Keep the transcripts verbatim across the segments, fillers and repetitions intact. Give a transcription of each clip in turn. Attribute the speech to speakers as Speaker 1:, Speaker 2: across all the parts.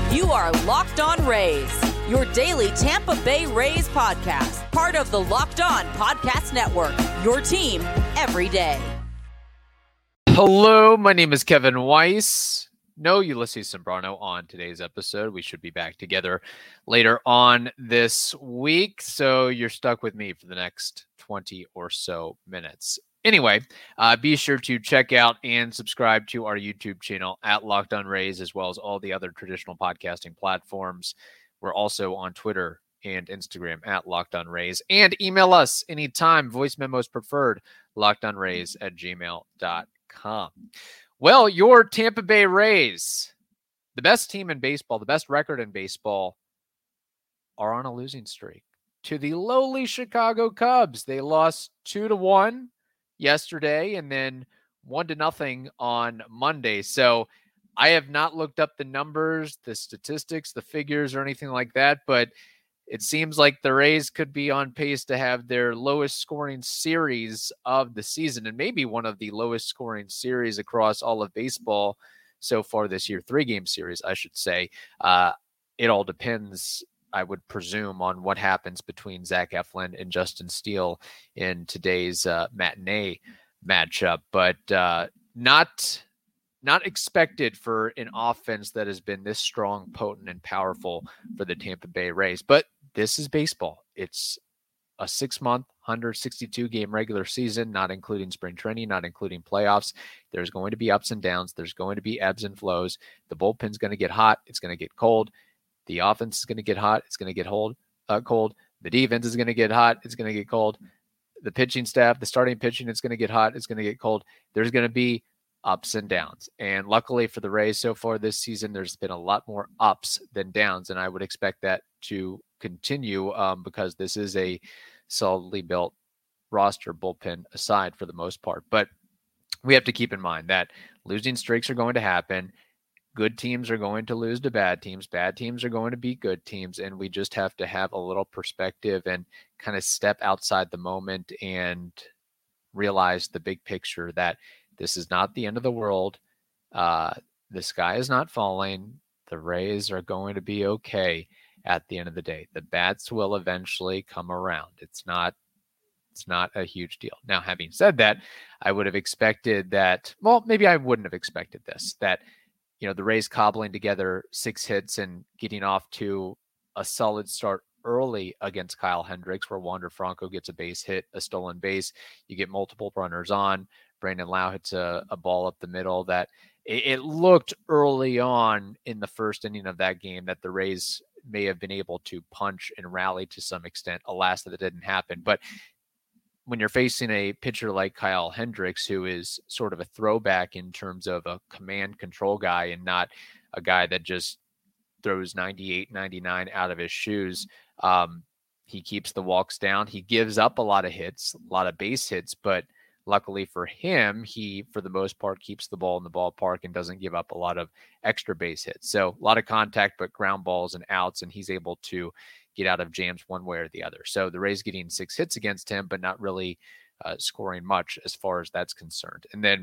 Speaker 1: You are Locked On Rays, your daily Tampa Bay Rays podcast, part of the Locked On Podcast Network, your team every day.
Speaker 2: Hello, my name is Kevin Weiss. No Ulysses Sembrano on today's episode. We should be back together later on this week, so you're stuck with me for the next twenty or so minutes. Anyway, uh, be sure to check out and subscribe to our YouTube channel at Locked On Rays, as well as all the other traditional podcasting platforms. We're also on Twitter and Instagram at Locked On Rays, and email us anytime. Voice memos preferred, lockedonrays at gmail dot com. Well, your Tampa Bay Rays, the best team in baseball, the best record in baseball, are on a losing streak to the lowly Chicago Cubs. They lost two to one yesterday and then one to nothing on Monday. So I have not looked up the numbers, the statistics, the figures, or anything like that, but it seems like the Rays could be on pace to have their lowest scoring series of the season, and maybe one of the lowest scoring series across all of baseball so far this year. Three-game series, I should say. Uh, it all depends, I would presume, on what happens between Zach Eflin and Justin Steele in today's uh, matinee matchup. But uh, not... Not expected for an offense that has been this strong, potent, and powerful for the Tampa Bay Rays. But this is baseball. It's a six-month, one hundred sixty-two game regular season, not including spring training, not including playoffs. There's going to be ups and downs. There's going to be ebbs and flows. The bullpen's going to get hot. It's going to get cold. The offense is going to get hot. It's going to get hold, uh, cold. The defense is going to get hot. It's going to get cold. The pitching staff, the starting pitching, it's going to get hot. It's going to get cold. There's going to be ups and downs. And luckily for the Rays so far this season, there's been a lot more ups than downs. And I would expect that to continue um, because this is a solidly built roster, bullpen aside for the most part. But we have to keep in mind that losing streaks are going to happen. Good teams are going to lose to bad teams. Bad teams are going to beat good teams. And we just have to have a little perspective and kind of step outside the moment and realize the big picture that this is not the end of the world. Uh, the sky is not falling. The Rays are going to be okay at the end of the day. The bats will eventually come around. It's not, it's not a huge deal. Now, having said that, I would have expected that, well, maybe I wouldn't have expected this, that, you know, the Rays cobbling together six hits and getting off to a solid start early against Kyle Hendricks, where Wander Franco gets a base hit, a stolen base. You get multiple runners on. Brandon Lau hits a, a ball up the middle that it, it looked early on in the first inning of that game that the Rays may have been able to punch and rally to some extent. Alas, that it didn't happen. But when you're facing a pitcher like Kyle Hendricks, who is sort of a throwback in terms of a command control guy and not a guy that just throws ninety-eight, ninety-nine out of his shoes, um, he keeps the walks down. He gives up a lot of hits, a lot of base hits, but luckily for him, he, for the most part, keeps the ball in the ballpark and doesn't give up a lot of extra base hits. So a lot of contact, but ground balls and outs, and he's able to get out of jams one way or the other. So the Rays getting six hits against him, but not really uh, scoring much as far as that's concerned. And then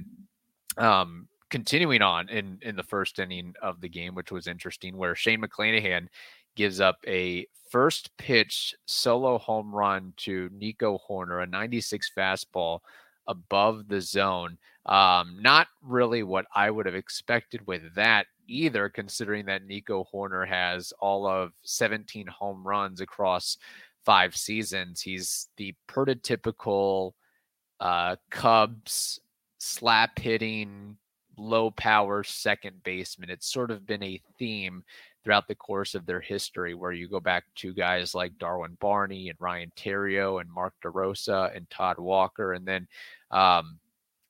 Speaker 2: um, continuing on in, in the first inning of the game, which was interesting, where Shane McClanahan gives up a first pitch solo home run to Nico Hoerner, a ninety-six fastball above the zone. Um, not really what I would have expected with that either, considering that Nico Hoerner has all of seventeen home runs across five seasons. He's the prototypical uh, Cubs slap hitting, low power second baseman. It's sort of been a theme throughout the course of their history, where you go back to guys like Darwin Barney and Ryan Theriot and Mark DeRosa and Todd Walker. And then um,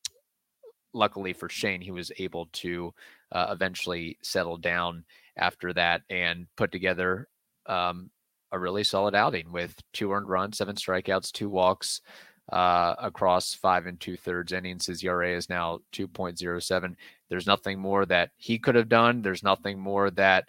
Speaker 2: luckily for Shane, he was able to uh, eventually settle down after that and put together um, a really solid outing with two earned runs, seven strikeouts, two walks uh, across five and two thirds innings. His E R A is now two point oh seven. There's nothing more that he could have done. There's nothing more that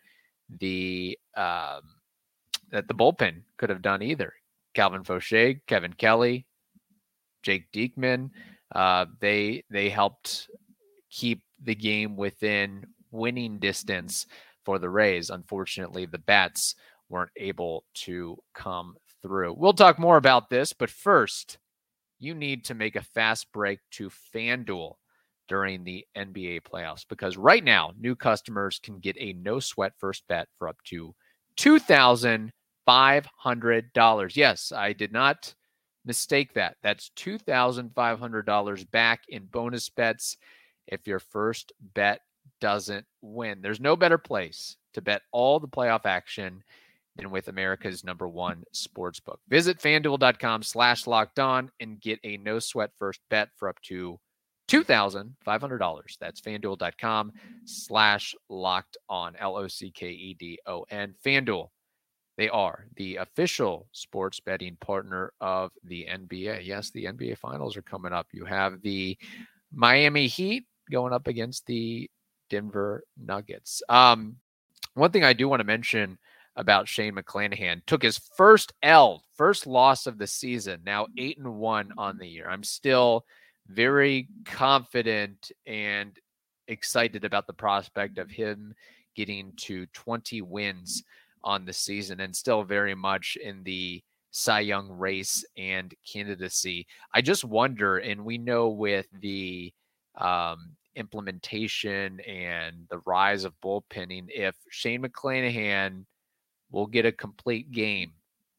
Speaker 2: the um, that the bullpen could have done either. Calvin Fauché, Kevin Kelly, Jake Diekman, uh, they they helped keep the game within winning distance for the Rays. Unfortunately, the bats weren't able to come through. We'll talk more about this, but first, you need to make a fast break to FanDuel during the N B A playoffs, because right now, new customers can get a no-sweat first bet for up to two thousand five hundred dollars. Yes, I did not mistake that. That's two thousand five hundred dollars back in bonus bets if your first bet doesn't win. There's no better place to bet all the playoff action than with America's number one sportsbook. Visit FanDuel.com slash locked on and get a no sweat first bet for up to two thousand five hundred dollars. That's FanDuel.com slash locked on, L O C K E D O N. FanDuel, they are the official sports betting partner of the N B A. Yes, the N B A finals are coming up. You have the Miami Heat going up against the Denver Nuggets. Um, one thing I do want to mention about Shane McClanahan, took his first L, first loss of the season, now eight and one on the year. I'm still very confident and excited about the prospect of him getting to twenty wins on the season, and still very much in the Cy Young race and candidacy. I just wonder, and we know with the um, implementation and the rise of bullpenning, if Shane McClanahan will get a complete game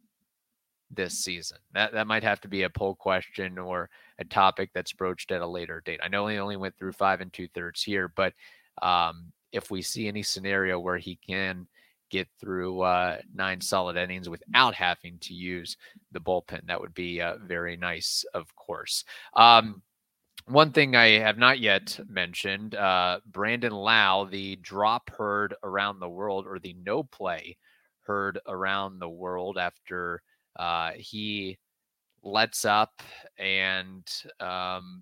Speaker 2: this season. That that might have to be a poll question or a topic that's broached at a later date. I know he only went through five and two thirds here, but um, if we see any scenario where he can get through uh, nine solid innings without having to use the bullpen, that would be uh, very nice, of course. Um, one thing I have not yet mentioned, uh, Brandon Lowe, the drop heard around the world, or the no play heard around the world after uh, he lets up and um,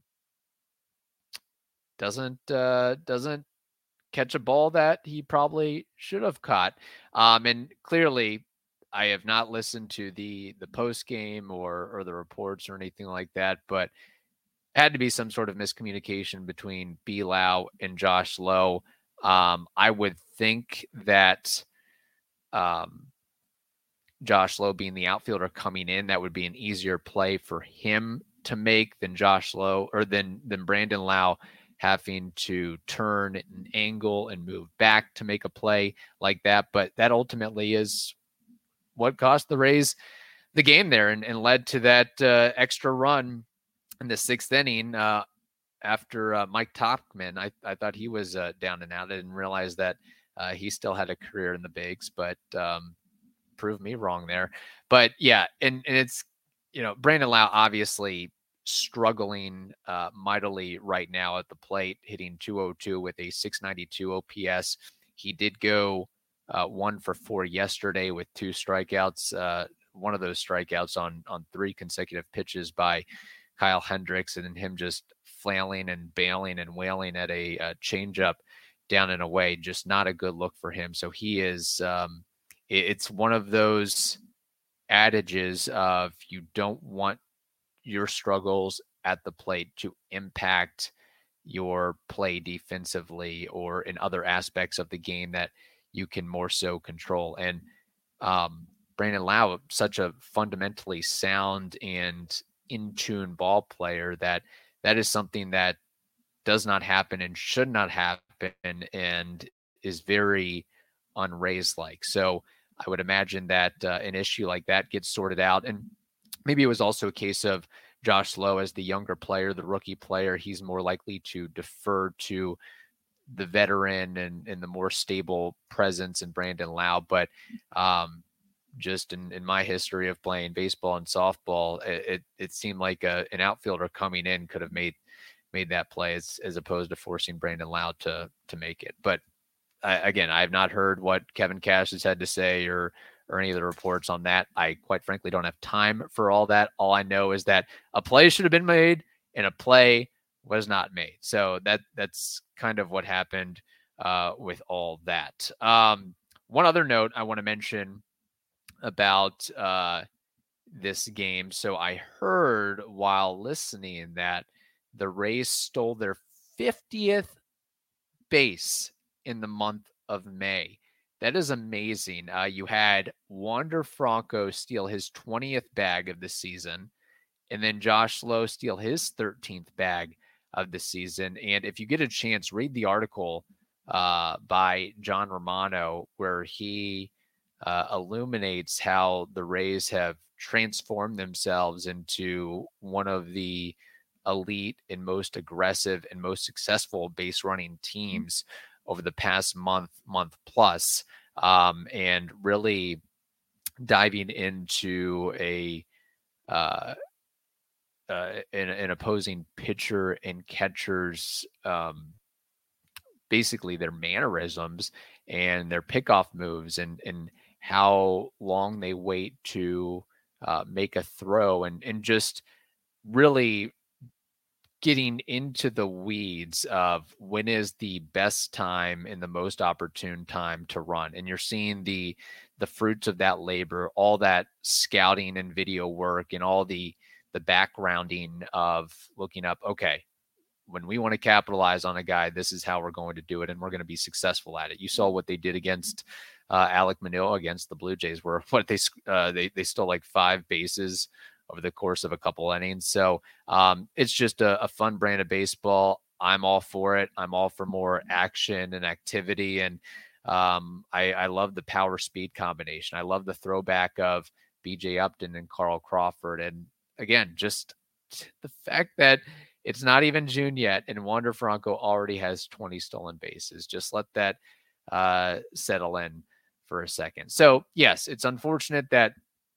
Speaker 2: doesn't uh, doesn't catch a ball that he probably should have caught. Um, and clearly, I have not listened to the the post game or or the reports or anything like that, but it had to be some sort of miscommunication between B. Lowe and Josh Lowe. Um, I would think that um, Josh Lowe being the outfielder coming in, that would be an easier play for him to make than Josh Lowe or than than Brandon Lowe having to turn an angle and move back to make a play like that. But that ultimately is what cost the Rays the game there and, and led to that uh, extra run in the sixth inning uh, after uh, Mike Topman. I, I thought he was uh, down and out. I didn't realize that uh, he still had a career in the bigs, but um, proved me wrong there. But yeah, and, and it's, you know, Brandon Lowe obviously struggling uh, mightily right now at the plate, hitting two oh two with a six ninety-two O P S. He did go uh, one for four yesterday with two strikeouts. Uh, one of those strikeouts on on three consecutive pitches by Kyle Hendricks, and then him just flailing and bailing and wailing at a, a changeup down and away. Just not a good look for him. So he is. Um, it, it's one of those adages of you don't want your struggles at the plate to impact your play defensively or in other aspects of the game that you can more so control. And um, Brandon Lowe, such a fundamentally sound and in tune ball player, that that is something that does not happen and should not happen and is very un-Rays like. So I would imagine that uh, an issue like that gets sorted out. And maybe it was also a case of Josh Lowe as the younger player, the rookie player. He's more likely to defer to the veteran and, and the more stable presence in Brandon Lowe. But um, just in, in my history of playing baseball and softball, it, it, it seemed like a, an outfielder coming in could have made made that play as, as opposed to forcing Brandon Lowe to, to make it. But I, again, I have not heard what Kevin Cash has had to say or or any of the reports on that. I quite frankly don't have time for all that. All I know is that a play should have been made and a play was not made. So that that's kind of what happened uh, with all that. Um, one other note I want to mention about uh, this game. So I heard while listening that the Rays stole their fiftieth base in the month of May. That is amazing. Uh, you had Wander Franco steal his twentieth bag of the season, and then Josh Lowe steal his thirteenth bag of the season. And if you get a chance, read the article uh, by John Romano, where he uh, illuminates how the Rays have transformed themselves into one of the elite and most aggressive and most successful base running teams over the past month, month plus, um, and really diving into a uh, uh, an, an opposing pitcher and catchers, um, basically their mannerisms and their pickoff moves, and and how long they wait to uh, make a throw, and and just really getting into the weeds of when is the best time and the most opportune time to run. And you're seeing the the fruits of that labor, all that scouting and video work, and all the the backgrounding of looking up, okay, when we want to capitalize on a guy, this is how we're going to do it, and we're going to be successful at it. You saw what they did against uh, Alek Manoah against the Blue Jays, where what they uh, they they stole like five bases over the course of a couple innings. So um, it's just a, a fun brand of baseball. I'm all for it. I'm all for more action and activity. And um, I, I love the power speed combination. I love the throwback of B J Upton and Carl Crawford. And again, just the fact that it's not even June yet, and Wander Franco already has twenty stolen bases. Just let that uh, settle in for a second. So yes, it's unfortunate that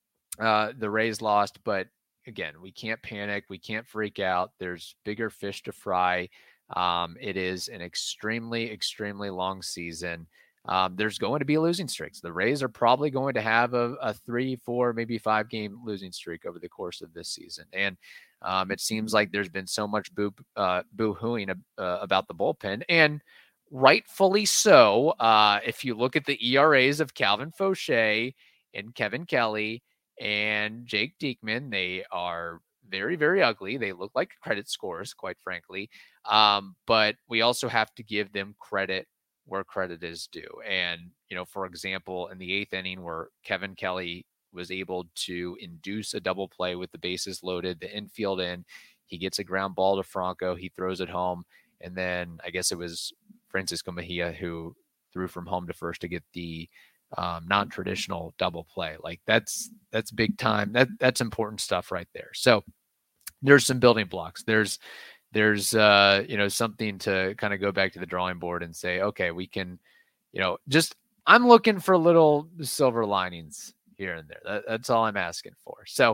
Speaker 2: Uh, the Rays lost, but again, we can't panic. We can't freak out. There's bigger fish to fry. Um, it is an extremely, extremely long season. Um, there's going to be losing streaks. The Rays are probably going to have a, a three, four, maybe five game losing streak over the course of this season. And um, it seems like there's been so much boo, uh, boo-hooing uh, about the bullpen, and rightfully so. Uh, if you look at the E R As of Calvin Fauché and Kevin Kelly and Jake Diekman, they are very, very ugly. They look like credit scores, quite frankly. Um, but we also have to give them credit where credit is due. And, you know, for example, in the eighth inning where Kevin Kelly was able to induce a double play with the bases loaded, the infield in, he gets a ground ball to Franco, he throws it home. And then I guess it was Francisco Mejia who threw from home to first to get the Um, non-traditional double play. Like that's, that's big time. That that's important stuff right there. So there's some building blocks. There's, there's, uh, you know, something to kind of go back to the drawing board and say, okay, we can, you know, just, I'm looking for little silver linings here and there. That, that's all I'm asking for. So,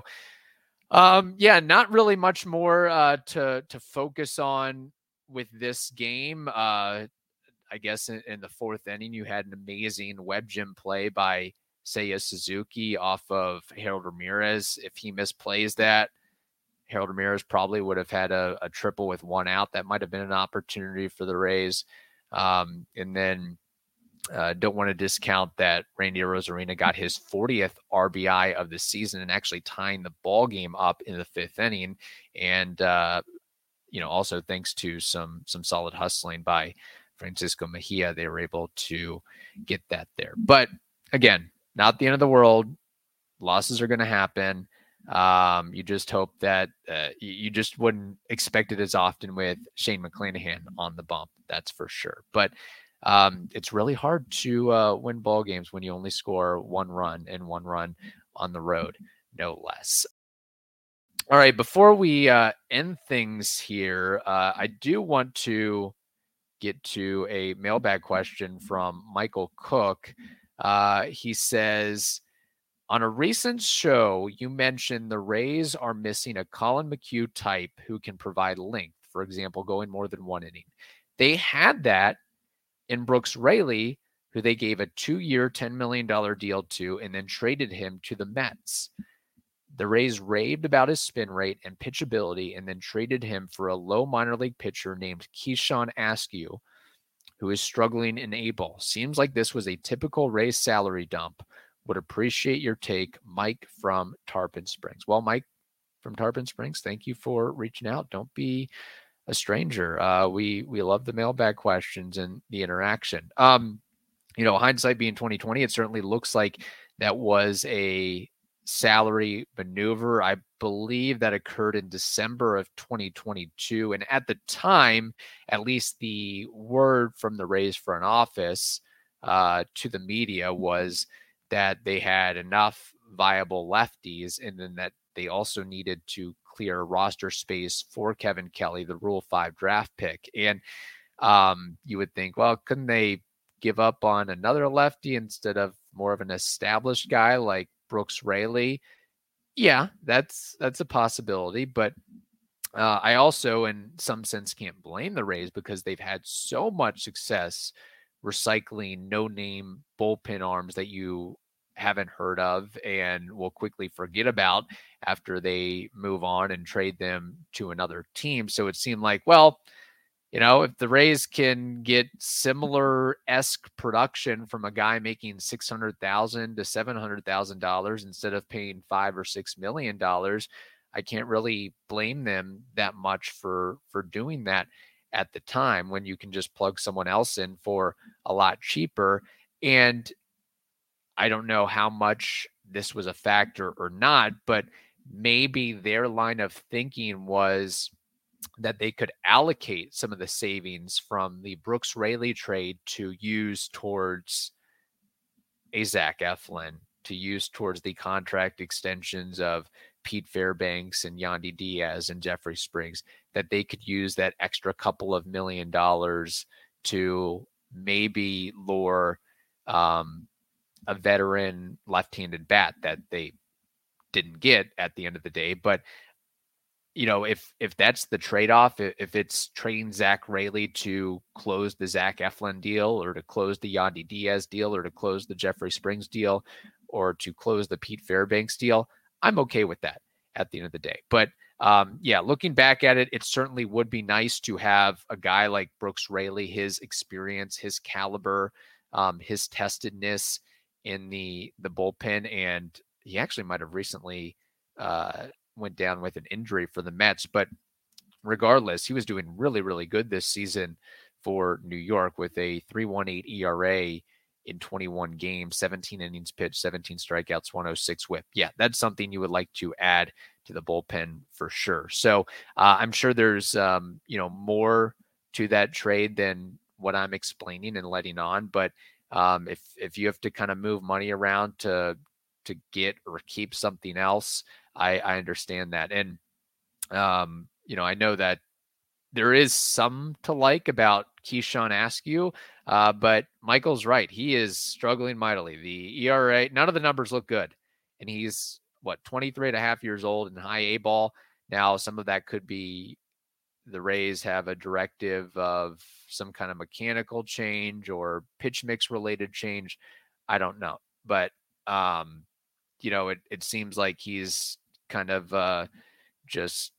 Speaker 2: um, yeah, not really much more, uh, to, to focus on with this game. Uh, I guess in, in the fourth inning, you had an amazing web gym play by Seiya Suzuki off of Harold Ramirez. If he misplays that, Harold Ramirez probably would have had a, a triple with one out. That might have been an opportunity for the Rays. Um, and then uh, don't want to discount that Randy Arozarena got his fortieth R B I of the season and actually tying the ball game up in the fifth inning. And, uh, you know, also thanks to some, some solid hustling by Francisco Mejia, they were able to get that there. But again, not the end of the world. Losses are going to happen. Um, you just hope that uh, you, you just wouldn't expect it as often with Shane McClanahan on the bump. That's for sure. But um, it's really hard to uh, win ball games when you only score one run and one run on the road, no less. All right. Before we uh, end things here, uh, I do want to get to a mailbag question from Michael Cook. Uh, he says, on a recent show, you mentioned the Rays are missing a Colin McHugh type who can provide length, for example, going more than one inning. They had that in Brooks Raley, who they gave a two-year, ten million dollars deal to and then traded him to the Mets. The Rays raved about his spin rate and pitchability and then traded him for a low minor league pitcher named Keyshawn Askew, who is struggling in A-ball. Seems like this was a typical Rays salary dump. Would appreciate your take, Mike from Tarpon Springs. Well, Mike from Tarpon Springs, thank you for reaching out. Don't be a stranger. Uh, we we love the mailbag questions and the interaction. Um, you know, hindsight being twenty twenty, it certainly looks like that was a salary maneuver. I believe that occurred in December of twenty twenty-two. And at the time, at least the word from the Rays front office uh, to the media was that they had enough viable lefties, and then that they also needed to clear roster space for Kevin Kelly, the Rule five draft pick. And um, you would think, well, couldn't they give up on another lefty instead of more of an established guy like Brooks Raley? Yeah, that's that's a possibility. But uh, I also, in some sense, can't blame the Rays because they've had so much success recycling no-name bullpen arms that you haven't heard of and will quickly forget about after they move on and trade them to another team. So it seemed like, well, you know, if the Rays can get similar-esque production from a guy making six hundred thousand dollars to seven hundred thousand dollars instead of paying five or six million dollars, I can't really blame them that much for for doing that at the time when you can just plug someone else in for a lot cheaper. And I don't know how much this was a factor or not, but maybe their line of thinking was that they could allocate some of the savings from the Brooks Raley trade to use towards a Zach Eflin, to use towards the contract extensions of Pete Fairbanks and Yandy Diaz and Jeffrey Springs, that they could use that extra couple of million dollars to maybe lure um, a veteran left-handed bat that they didn't get at the end of the day. But you know, if if that's the trade-off, if it's trading Zach Raley to close the Zach Eflin deal, or to close the Yandy Diaz deal, or to close the Jeffrey Springs deal, or to close the Pete Fairbanks deal, I'm okay with that at the end of the day. But um, yeah, looking back at it, it certainly would be nice to have a guy like Brooks Raley, his experience, his caliber, um, his testedness in the the bullpen, and he actually might have recently uh, went down with an injury for the Mets. But regardless, he was doing really, really good this season for New York with a three point one eight E R A in twenty-one games, seventeen innings pitched, seventeen strikeouts, one oh six whip. Yeah, that's something you would like to add to the bullpen for sure. So uh, I'm sure there's, um, you know, more to that trade than what I'm explaining and letting on. But um, if, if you have to kind of move money around to, to get or keep something else, I, I understand that. And, um, you know, I know that there is some to like about Keyshawn Askew, uh, but Michael's right. He is struggling mightily. The E R A, none of the numbers look good. And he's, what, twenty-three and a half years old and high A ball. Now, some of that could be the Rays have a directive of some kind of mechanical change or pitch mix related change. I don't know. But, um, you know, it, it seems like he's kind of uh, just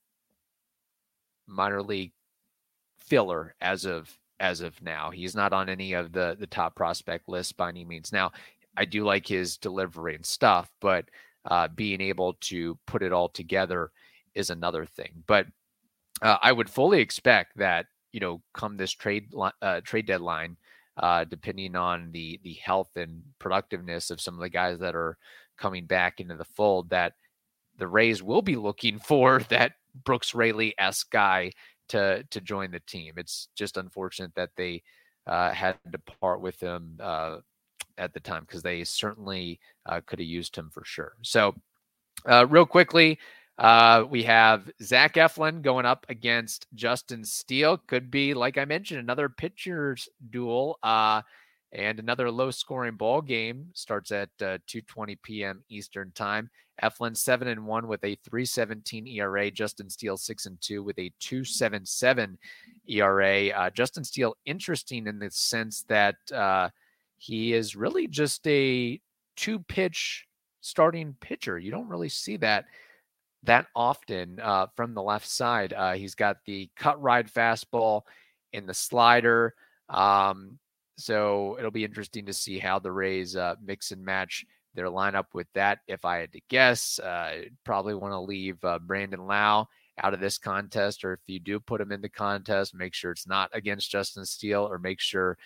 Speaker 2: minor league filler as of as of now. He's not on any of the the top prospect lists by any means. Now, I do like his delivery and stuff, but uh, being able to put it all together is another thing. But uh, I would fully expect that, you know, come this trade uh, trade deadline, uh, depending on the the health and productiveness of some of the guys that are coming back into the fold, that the Rays will be looking for that Brooks Raley-esque guy to to join the team. It's just unfortunate that they uh, had to part with him uh, at the time, because they certainly uh, could have used him for sure. So uh, real quickly, uh, we have Zach Eflin going up against Justin Steele. Could be, like I mentioned, another pitcher's duel. Uh, And another low-scoring ball game starts at uh, two twenty p.m. Eastern time. Eflin seven and one with a three seventeen E R A. Justin Steele six and two with a two seventy-seven E R A. Uh, Justin Steele, interesting in the sense that uh, he is really just a two-pitch starting pitcher. You don't really see that that often uh, from the left side. Uh, he's got the cut ride fastball and the slider. Um, So it'll be interesting to see how the Rays uh, mix and match their lineup with that. If I had to guess, uh, probably want to leave uh, Brandon Lau out of this contest, or if you do put him in the contest, make sure it's not against Justin Steele, or make sure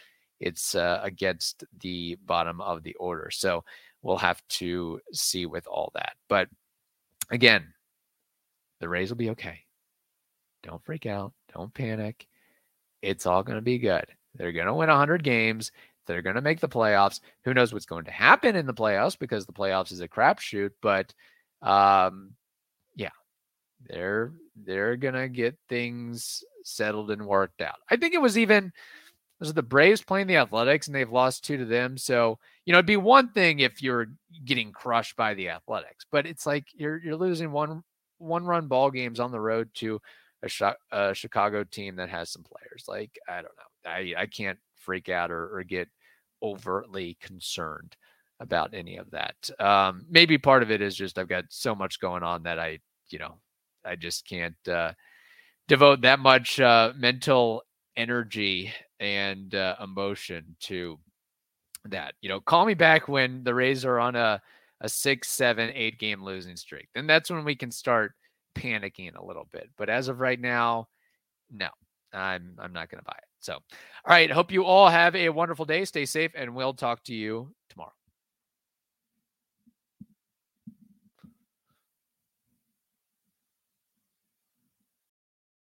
Speaker 2: it's uh, against the bottom of the order. So we'll have to see with all that. But again, the Rays will be okay. Don't freak out. Don't panic. It's all going to be good. They're going to win one hundred games. They're going to make the playoffs. Who knows what's going to happen in the playoffs, because the playoffs is a crapshoot. But um, yeah, they're they're going to get things settled and worked out. I think it was even was the Braves playing the Athletics, and they've lost two to them. So, you know, it'd be one thing if you're getting crushed by the Athletics, but it's like you're you're losing one one run ball games on the road to a, a Chicago team that has some players. Like, I don't know. I, I can't freak out or, or get overtly concerned about any of that. Um, maybe part of it is just I've got so much going on that I, you know, I just can't uh, devote that much uh, mental energy and uh, emotion to that. You know, call me back when the Rays are on a, a six, seven, eight game losing streak. Then that's when we can start panicking a little bit. But as of right now, no, I'm I'm not going to buy it. So, all right. Hope you all have a wonderful day. Stay safe, and we'll talk to you